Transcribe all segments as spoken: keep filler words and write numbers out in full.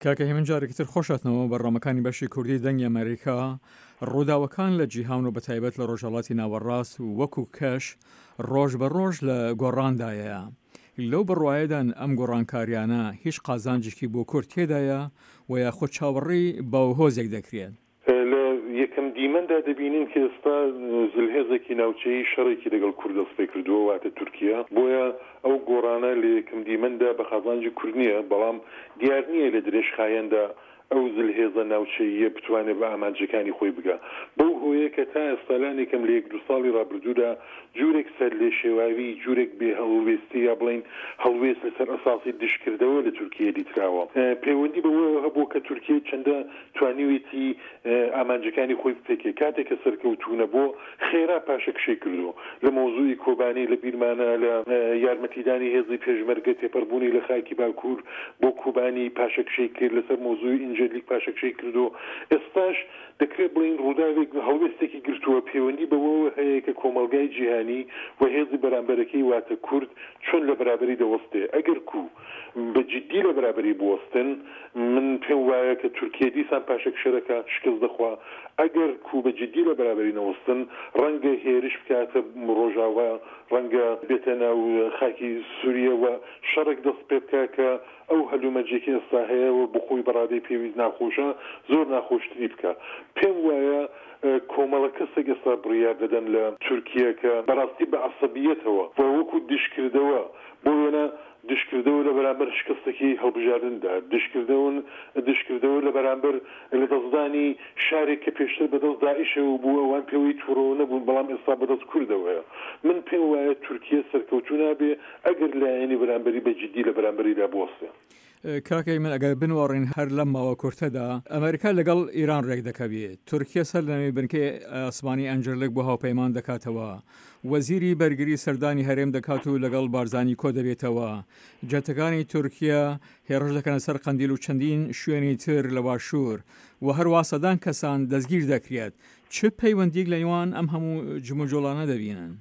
کاکە هێمن جارێکتر خۆشاتنەوە بەڕامەکانی بەشی کوردی دەنگی ئەمریکا ڕووداوەکان لە جیهان و بەتایبەت لە ڕۆژهەڵاتی ناوەڕاست و وەکو کەش ڕۆژ بە ڕۆژ لە گۆڕاندایە. لەو بڕواایەدان ئەم گۆڕانکاریانە هیچ قازانجێکی بۆ کورد تێدایە و یاخۆ چاوەڕێی باوهۆزێک دەکرێت. لە یەکەم دیمەندا دەبینین کە ئێستا زلهێزێکی ناوچەی شەڕێکی لەگەڵ کورد دەستپێ کردووە واتە تورکیا، بۆیە ئەو گۆڕانە لە یەکەم دیمەندا بە قازانجی کورد نییە، بەڵام دیار نییە لە درێژخایەندا ئەو زلهێزە ناوچەیە بتوانێت بە ئامانجەکانی خۆی بگا. بەو هۆیە کە تا ئێستالانێکم لە یەک دو ساڵی ڕابردوودا جوورێک سەر لێ شێواوی جوورێک بێ هەڵوێستی یا بڵین هەڵوێست لەسەر ئەساسی دشکردەوە لە تورکیا دیتراوە. پەیوەندی بەوە هەبوو کە تورکیا چەندە توانیوێتی ئامانجەکانی خۆی بپێکێ. کاتێک کە سەرکەوتوونە بۆ خێرا پاشەکشەی کردو لە مۆزوعی کۆبانی لە بیرمانە لە یارمەتیدانی هێزی پێشمەرگە تێپەڕبوونی لە خاکی باکوور بۆ کوبانی پاشەکشەی کرد، لەسەر مۆزوعی ئینجلیک پاشەکشەی کردو. ئێستاش دەکرێت بڵین ڕووداوێک هەڵوێستێکی گرتووە پەیوەندی بەوە هەیە کە کۆمەلگای جیهانی و هێزی بەرامبەرەکەی واتە کورد چۆن لە بەرابەری دەوەستێ. ئەگەر کو بەجددی لە بەرابەری بوەستن، من پێم وایە کە تورکیا دیسان پاشەکشەرەکە شکست دەخوا. ئەگەر کو بەجددی لە بەرابەری نەوەستن، ڕەنگە هێرش بکاتە ڕۆژاوا، ڕەنگە بێتە ناو خاکی سووریەوە شەڕێک دەست پێ بکە کە ئەو هەلومەرجێکی ئێستا هەیەەوە بخۆی بەڕادەی پێویست ناخۆشە زۆر ناخۆشتری بکە. پێم وایە کۆمەڵە کەسێک ئێستا بڕیار دەدەن لە تورکیا کە بەڕاستی بە عەسەبیەتەوە و وەکو دشکردەوە بۆ وێنە دشکردەوە لە بەرامبەر شکستێکی هەڵبژاردندا، دشکردەون دشکردەوە لە بەرامبەر لە دەستدانی شارێک کە پێشتر بەدەست داعیشەوە بوو ئەوان پێوەی تووڕەوە نەبوون، بەڵام ئێستا بەدەست کوردەوەیە. من پێم وایە تورکیا سەرکەوتوو نابێ ئەگەر لایەنی بەرامبەری بەجددی لە بەرامبەریدا بوەستێ. کاکەی من ئەگەر بنوەڕین هەر لەم ماوە کورتەدا ئەمریکا لەگەڵ ئیران ڕێک دەکەوێت، تورکیا سەر لەنێوی بنکەی ئاسمانی ئەنجەرلێک بۆ هاوپەیمان دەکاتەوە، وەزیری بەرگری سەردانی هەرێم دەکات و لەگەڵ بارزانی کۆ دەبێتەوە، جەتەکانی تورکیا هێڕش دەکەنە سەر قەندیل و چەندین شوێنی تر لە باشوور و هەروە سەدان کەسان دەستگیر دەکرێت. چ پەیوەندیک لە نێوان ئەم هەموو جموجۆڵانە دەبینن؟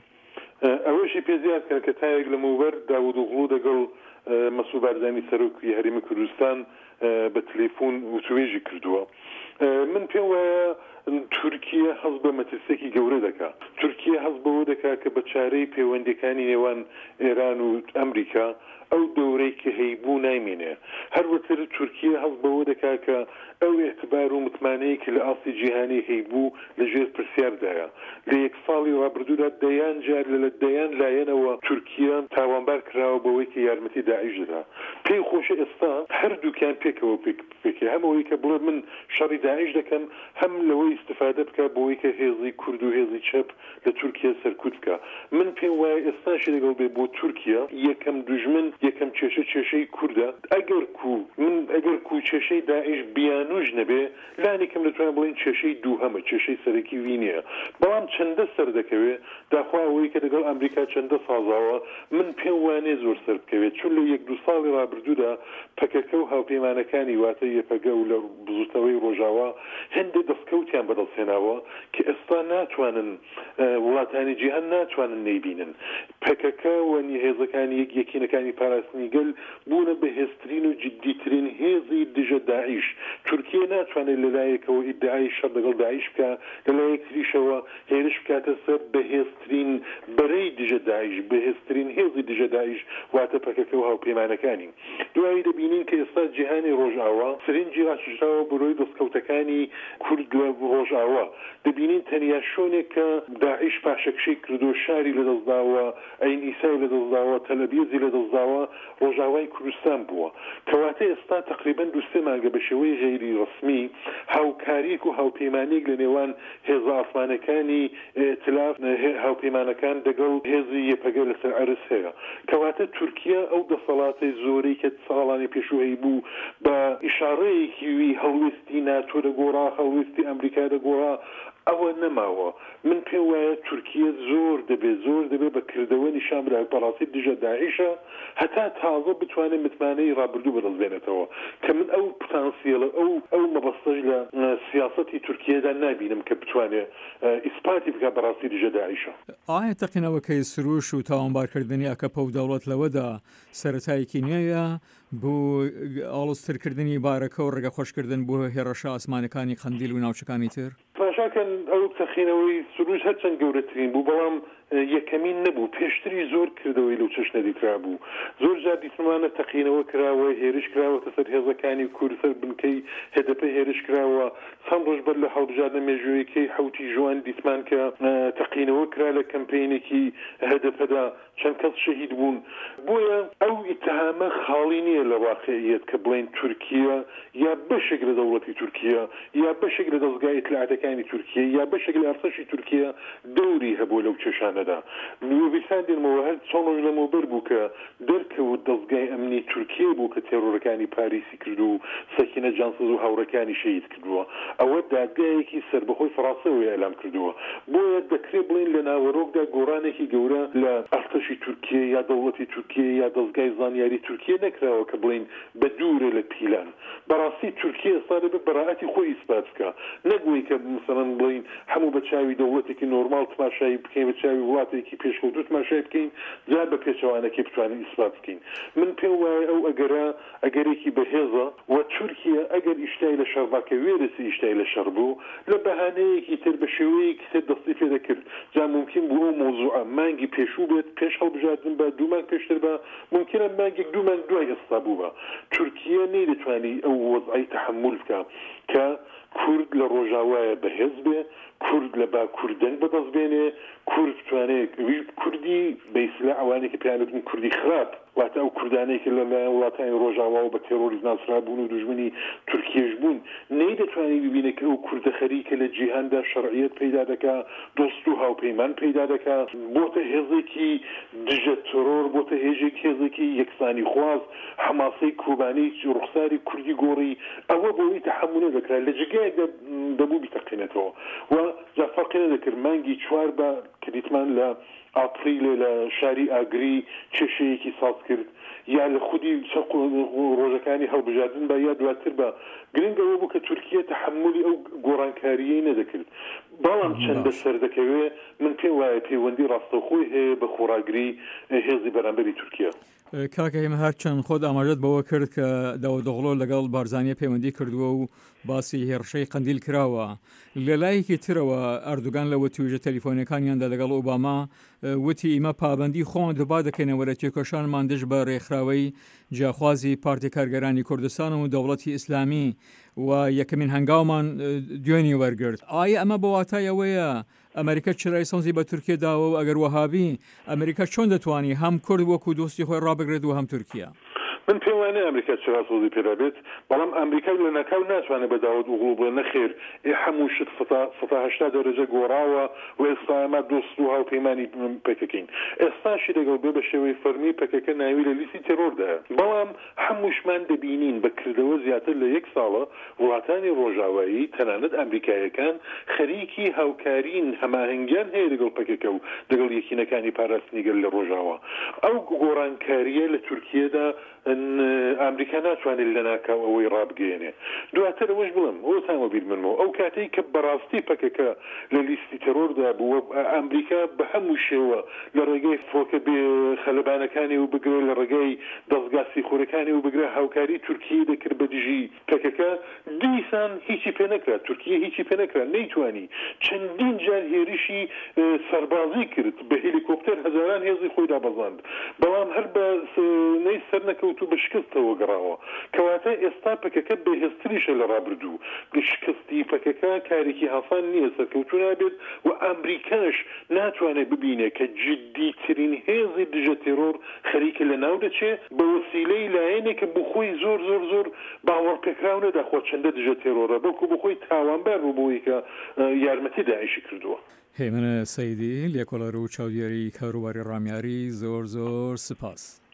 ئەوەشی پێزیاد کە کە تایەک لە موبەر داود وغڵو دەگەڵ مەسوود بارزانی سەرۆکی هەرێمی کوردستان بە تەلێفۆن وتوێژی کردووە. من پێم وایە تورکیا هەز بە مەترسێکی گەورە دەکات. تورکیا هەز بەوە دەکات کە بە چارەی پەیوەندیەکانی نێوان ئێران و ئەمریکا ئەو دەورەی کە هەیبوو نایمێنێ. هەروەتر تورکیا هەز بەوە دەکات کە ئەو ئێعتبار و متمانەیە کە لە ئاسی جیهانی هەیبوو لەژێر پرسیاردایە. لە یەک ساڵی ڕابردوودا دەیان جار لە دەیان لایەنەوە تورکیا تاوانبار کراوە بەوەی کە یارمەتی داعیش دەدا. پێی خۆشە ئێستا هەردووکیان پێکەوە پێکێ، هەمەوەی کە بڵێ من شەڕی داعیش دەکەم، هەم لەوەی استفادە بکە بۆی کە هێزی کورد و هێزی چەپ لە تورکیا سەرکوت بکە. من پێم وایە ئێستاشی لەگەڵ بێ بۆ تورکیا یەکەم دوژمن یەکەم کێشە کێشەی کوردە. ئەگەر کو من ئەگەر کو کێشەی داعیش بیانوش نەبێ، لانێکم دەتوانم بڵین کێشەی دووهەمە، کێشەی سەرەکی وینیە. بەڵام چەندە سەر دەکەوێت داخوا ئەوەی کە لەگەڵ ئەمریکا چەندە سازاوە، من پێم وانێ زۆر سەر بکەوێت، چون لە یەک دو ساڵی ڕابردوودا پەکەکە و هاوپەیمانەکانی واتە یەپەگە و لە بزوتەوەی ڕۆژاوا هەندێک دەستکەوتیان بەدەستهێناوە کە ئێستا ناتوانن وڵاتانی جیهان ناتوانن نەیبینن. پەکەکە و هێزەکانی یەکینەکانی پاراستنی گەل بوونە بەهێزترین و جددیترین هێزی دژە داعیش. تورکیا ناتوانێت لەلایەکەوە ئیدعای شەڕ لەگەڵ داعیش بکە، لەلایەک تریشەوە هێرش بکاتە سەر بەهێزترین بەرەی دژە داعیش، بەهێزترین هێزی دژە داعیش واتە پەکەکە و هاوپەیمانەکانی. دوایی دەبینین کە ئێستا جیهانی ڕۆژئاوا سرنجی ڕاشراوە بۆی دەستکەوتەکانی کورد لە ڕۆژئاوا. دەبینین تەنیا شوێنێک کە داعیش پاشەکشەی کردو، شاری لەدەستداوە، ئەین ئیسای لەدەستداوە، تەلەبیزی لەدەستداوە، ڕۆژاوای کوردستان بووە. کەواتە ئێستا تقریبا دو سێ مانگە بە شێوەی غەیری ڕسمی هاوکاریک و هاوپەیمانیک لە نێوان هێزە ئاسمانەکانی ئێتلاف هاوپەیمانەکان دەگەڵ هێزی یەپەگە لەسەر عەرز هەیە. کەواتە تورکیا ئەو دەسەڵاتی زۆرەی کە ساڵانی پێشوو بوو بە ئیشارەیەکی هەڵوێستی ناتۆ دەگۆڕا، هەڵوێستی ئەمریکا دەگۆڕا، ئەوە نەماوە من پێم وایە تورکیە زۆر دەبێت زۆر دەبێت بە کردەوە نیشان بدات بەڕاستی دژە داعیشە هەتا تازە بتوانێت متمانەی ڕابردوو بەدەستبێنێتەوە کە من ئەو پتانسیێڵە ئەو ئەو مەبەستەش لە سیاسەتی تورکیەدا نبینم کە بتوانێت ئیسپاتی بکات بەڕاستی دژە داعیشە. ئایا تەقینەوەکەی سروش و تاوانبارکردنی ئەکەپە و دەوڵەت لەوەدا سەرەتایەکی نوێیە بۆ ئاڵۆزترکردنی بارەکە و ڕێگەخۆشکردن بۆ هێرەشە ئاسمانەکانی قەندیل و ناوچەکانی تر؟ پاشاکەن ئەو تەقینەوەی سروش هەرچەند گەورەترین بوو بەڵام یەکەمین نەبوو پێشتری زۆر کردەوەی لەو چەشنە دیکرا بوو زۆر جار دیسمانە تەقینەوە کراوە هێرش کراوەتە سەر هێزەکانی کورد سەر بنکەی هێدەپە هێرش کراوە چەند ڕۆژ بەر لە هەڵبژاردنە مێژوویەکەی حوتی ژوان دیسمان کە تەقینەوە کرا لە کەمپینێکی هەدەپەدا چەند کەس شەهید بوون بۆیە ئەو ئیتهامە خاڵی نییە لە واقعیەت کە بڵێن تورکیە یا بەشێک لە دەوڵەتی تورکیە یا بەشێک لە دەستگای ئیتلاعاتەکانی تورکیە یا بەشێک لە ئەرسەشی تورکیە دەوری هەبوو لەو چێشانەدا نوێبیسان دێنمەوە هەر چۆن ڕۆژ لەمەوە بەر بوو کە دەرکەوت دەستگای ئەمنی تورکیە بوو کە تێڕۆرەکانی پاریسی کرد و سەکینە جانسز و هاوڕەکانی شەهید کردووە ئەوە دادگایەکی سەربەخۆی فەڕانسەوەی ئەلام کردووە بۆیە دەکرێت بڵین لە ناوەڕۆکدا گۆڕانێکی گەورە لە ئەرتەشی تورکیە یا دەوڵەتی تورکیە یا دەستگای زانیاری تورکیە نەکراوە کە بڵین بە دوورە لە پیلان بەڕاستی تورکیە ئێستا دەبێت بەڕائەتی خۆی ئیسپات بکە نەگوۆی کە مثلەن بڵین هەموو بە چاوی دەوڵەتێکی نۆرمال تماشایی بکەین بە چاوی وڵاتێکی پێشکەوتوو تماشای بکەین جا بە پێچەوانەکەی بتوانین ئیسپات بکەین من پێم وایە ئەو ئەگەرە ئەگەرێکی بەهێزە و تورکیە ئەگەر ئیشتای لە شەڕباکە وێرسی ئیشتای لە شەڕ بوو لە بەهانەیەکی تر بە شێوەیەکی تر دەستی پێ دەکرد جا ممکن بوو ئەو مۆزوعە مانگی پێشوو بێت پێش هەڵبژاردن بە دوو مانگ پێشتر بە ممکنە مانگێک دوو مانگ دوای ئێستا بوو بە تورکیە نەیدەتوانی ئەو وەزعی تەحمل بکە کە کورد لە ڕۆژاوایە بەهێز بێ کورد لە با کوردەنگ بەدەستبێنێ کورد بتوانێت کوردی بەیسلا ئەوانێکی پێیانوتن کوردی خراپ واتە ئەو کوردانەیەکی لەلایەن وڵاتانی ڕۆژاوا و بە تێرۆریزم ناسرا بوون و دوژمنی تورکیەش بوون نەیدەتوانێت ببینێت کە ئەو کوردە خەریکە لە جیهاندا شەرعیەت پەیدا دەکات دۆست و هاوپەیمان پەیدا دەکات بۆتە هێزێکی دژە تەرۆر بۆتە هێژێکی هێزێکی یەکسانی خواز حماسەی کوبانەی ڕوخساری کوردی گۆڕی ئەوە بۆی تەحمل نەدەکرا لە جگایەکدا دەبوو بیتەقێنێتەوە و جا فەرقی نەدەکرد مانگی چوار بە کە دیتمان لە ئاپریل لە شاری ئاگری چێشەیەکی ساز کرد یا لە خودی ڕۆژەکانی هەڵبژاردن بە یا دواتر بە گرنگەوە بوو کە تورکیە تەحملی ئەو گۆڕانکاریەی نەدەکرد بەڵام چەندە سەردەکەوێ من پێم وایە پەیوەندی ڕاستەوخۆی هەیە بە خۆراگری هێزی بەرامبەری تورکیە. کاکە ئێمە هەرچەند خۆت ئاماژەت بەوە کرد کە داودەغڵۆ لەگەڵ بارزانیە پەیوەندی کردووە و باسی هێرشەی قەندیل کراوە لە لایەکی ترەوە ئەردوگان لە وتیوژە تەلیفۆنەکانیاندا لەگەڵ ئۆباما وتی ئیمە پابەندی خۆن دەبا دەکەینەوە لە تێکۆشانمان دژ بە ڕێکخراوەی جیاخوازی پارتی کارگەرانی کوردستان و دەوڵەتی ئیسلامی و یەکەمین هەنگاومان دوێنی وەرگرت ئایا ئەمە بە واتایەوەیە ئەمریکا چرای سەوزی بە تورکیە داوە و ئەگەر وەهابی ئەمریکا چۆن دەتوانی هەم کورد وەکو دۆستی خۆی ڕابگرێت و هەم تورکیا من پێم وانە ئەمریکا چرا سەوزی پێدابێت بەڵام ئەمریکا لە ناکاو ناتوانێت بە داوت وغڵ بڵێ نەخێر ئێ هەموو شت سەتا هەشتا دەرەجە گۆڕاوە و ئێستا ئەمە دۆست و هاوپەیمانی پێکەکەین ئێستاشی لەگەڵ بێ بە شێوەی فەرمی پەکەکە ناوی لە لیستی تێرۆردایە بەڵام هەمووشمان دەبینین بە کردەوە زیاتر لە یەک ساڵە وڵاتانی ڕۆژاوایی تەنانەت ئەمریکایەکان خەریکی هاوکارین هەماهەنگیان هەیە لەگەڵ پەکەکە و لەگەڵ یەکینەکانی پاراستنی گەل لە ڕۆژاوە ئەو گۆڕانکاریە لە تورکیەدا ئەمریکا ناتوانێت لە ناکاو ئەوەی ڕابگەێنێ دواتر ئەوەش بڵم ئەوتانوە بیر منەوە ئەو کاتەی کە بەڕاستی پەکەکە لە لیستی تەرۆردا بووە ئەمریکا بە هەموو شێوە لە ڕێگەی فۆکە بێ خەلەبانەکانی و بگرێت لە ڕێگەی دەستگاسی خۆرەکانی و بگرێت هاوکاری تورکیە دەکرد بە دژی پەکەکە دیسان هیچی پێ نەکرا تورکیە هیچی پێ نەکرا نەیتوانی چەندین جار هێرشی سەربازی کرد بە هێلیکۆپتەر هەزاران هێزی خۆی دابەزاند بەڵام هەر بە نەی سەر نەکەوت و بە شکستەوە گەڕاوە کەواتە ئێستا پەکەکە بەهێزتریشە لە ڕابردوو شکستی پەکەکە کارێکی هەسان نییە سەرکەوتو نابێت و ئەمریکاش ناتوانێت ببینێت کە جددیترین هێزی دژە تێرۆر خەریکە لە ناو دەچێت بە وسیلەی لایەنێکە بۆ خۆی زۆر زۆر زۆر باوەڕپێکراو نەداخۆ چەندە دژە تێرۆرە بەڵکو بۆ خۆی تاوانبار بوو بۆی کە یارمەتی داعیشی کردووە. هێمنە سەیدی لێکۆڵەر و چاودێری کاروباری ڕامیاری زۆر زۆر سپاس.